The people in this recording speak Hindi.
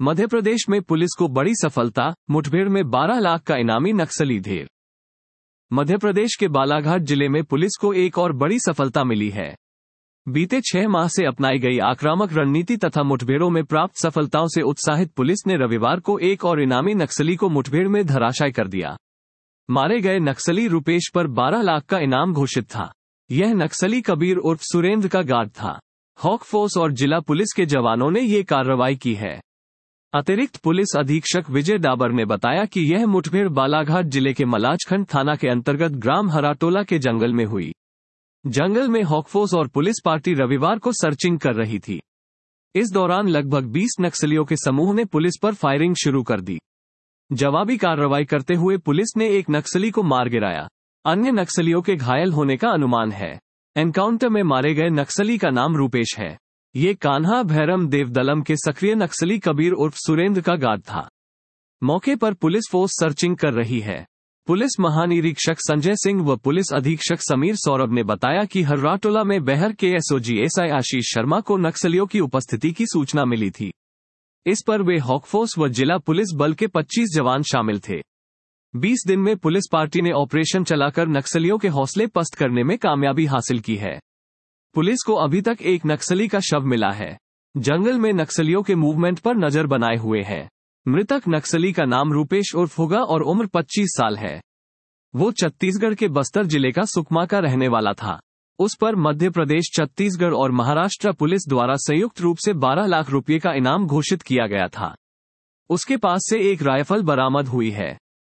मध्य प्रदेश में पुलिस को बड़ी सफलता, मुठभेड़ में 12 लाख का इनामी नक्सली ढेर। मध्य प्रदेश के बालाघाट जिले में पुलिस को एक और बड़ी सफलता मिली है। बीते 6 माह से अपनाई गई आक्रामक रणनीति तथा मुठभेड़ों में प्राप्त सफलताओं से उत्साहित पुलिस ने रविवार को एक और इनामी नक्सली को मुठभेड़ में धराशायी कर दिया। मारे गए नक्सली रुपेश पर 12 लाख का इनाम घोषित था। यह नक्सली कबीर उर्फ सुरेंद्र का गार्ड था। हॉक फोर्स और जिला पुलिस के जवानों ने ये कार्रवाई की है। अतिरिक्त पुलिस अधीक्षक विजय डाबर ने बताया कि यह मुठभेड़ बालाघाट जिले के मलाजखंड थाना के अंतर्गत ग्राम हराटोला के जंगल में हुई। जंगल में हॉकफोर्स और पुलिस पार्टी रविवार को सर्चिंग कर रही थी। इस दौरान लगभग 20 नक्सलियों के समूह ने पुलिस पर फायरिंग शुरू कर दी। जवाबी कार्रवाई करते हुए पुलिस ने एक नक्सली को मार गिराया। अन्य नक्सलियों के घायल होने का अनुमान है। एनकाउंटर में मारे गए नक्सली का नाम रूपेश है। ये कान्हा भैरम देवदलम के सक्रिय नक्सली कबीर उर्फ सुरेंद्र का गार्ड था। मौके पर पुलिस फोर्स सर्चिंग कर रही है। पुलिस महानिरीक्षक संजय सिंह व पुलिस अधीक्षक समीर सौरभ ने बताया कि हर्राटोला में बेहर के एसओजी एसआई आशीष शर्मा को नक्सलियों की उपस्थिति की सूचना मिली थी। इस पर वे हॉकफोर्स व जिला पुलिस बल के 25 जवान शामिल थे। 20 दिन में पुलिस पार्टी ने ऑपरेशन चलाकर नक्सलियों के हौसले पस्त करने में कामयाबी हासिल की है। पुलिस को अभी तक एक नक्सली का शव मिला है। जंगल में नक्सलियों के मूवमेंट पर नजर बनाए हुए हैं। मृतक नक्सली का नाम रूपेश उर्फ होगा और उम्र 25 साल है। वो छत्तीसगढ़ के बस्तर जिले का सुकमा का रहने वाला था। उस पर मध्य प्रदेश, छत्तीसगढ़ और महाराष्ट्र पुलिस द्वारा संयुक्त रूप से 12 लाख रुपये का इनाम घोषित किया गया था। उसके पास से एक राइफल बरामद हुई है।